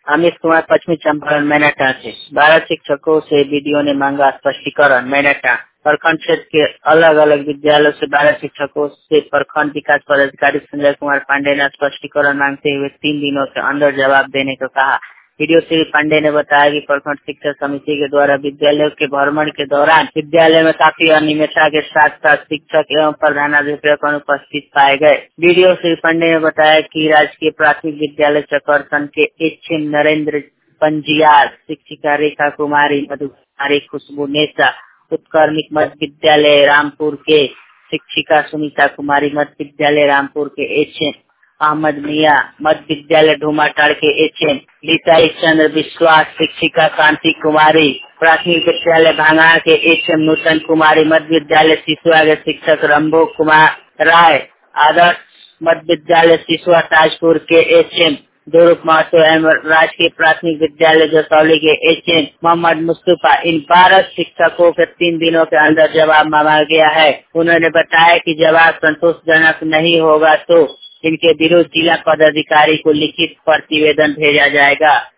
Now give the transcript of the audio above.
अमित कुमार, पश्चिमी चंपारण, मेनाटा से 12 शिक्षकों से बीडीओ ने मांगा स्पष्टीकरण। मेनाटा प्रखंड क्षेत्र के अलग अलग विद्यालयों से 12 शिक्षकों से प्रखंड विकास पदाधिकारी संजय कुमार पांडे ने स्पष्टीकरण मांगते हुए 3 दिनों के अंदर जवाब देने को कहा। बीडीओ श्री पांडे ने बताया कि प्रखंड शिक्षा समिति के द्वारा विद्यालयों के भ्रमण के दौरान विद्यालय में काफी अनियमितता के साथ साथ शिक्षक एवं प्रधानाध्यापक अनुपस्थित पाए गए। बीडीओ श्री पांडे ने बताया कि राजकीय प्राथमिक विद्यालय चकरसन के एचएम नरेंद्र पंजियार, शिक्षिका रेखा कुमारी, मधु कुमारी, खुशबू नेसा, उत्कर्मिक मध्य विद्यालय रामपुर के शिक्षिका सुनीता कुमारी, मध्य विद्यालय रामपुर के एचएम अहमद मिया, मध्य विद्यालय ढूमाटाड़ के एचएम लीताई चंद्र विश्वास, शिक्षिका कांति कुमारी, प्राथमिक विद्यालय भांगा के एचएम नूतन कुमारी, मध्य विद्यालय सिसुआ के शिक्षक रंभो कुमार राय, आदर्श मध्य विद्यालय सिसुआ ताजपुर के एचएम दुरुप महतो एवं राजकीय प्राथमिक विद्यालय जसौली के एचएम मोहम्मद मुस्तफा, इन 12 शिक्षकों के 3 दिनों के अंदर जवाब मांगा गया है। उन्होंने बताया कि जवाब संतोषजनक नहीं होगा तो इनके विरुद्ध जिला पदाधिकारी को लिखित प्रतिवेदन भेजा जाएगा।